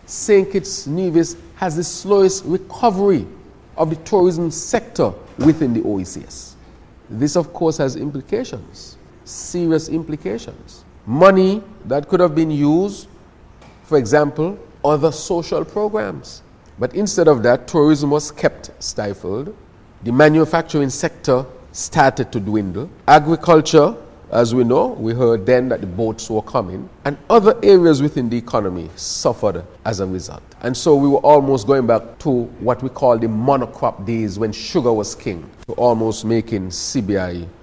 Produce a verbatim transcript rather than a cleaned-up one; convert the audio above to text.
Saint Kitts Nevis has the slowest recovery of the tourism sector within the O E C S. This, of course, has implications, serious implications. Money that could have been used, for example, other social programs. But instead of that, tourism was kept stifled. The manufacturing sector started to dwindle. Agriculture, as we know, we heard then that the boats were coming, and other areas within the economy suffered as a result. And so we were almost going back to what we call the monocrop days when sugar was king, to almost making C B I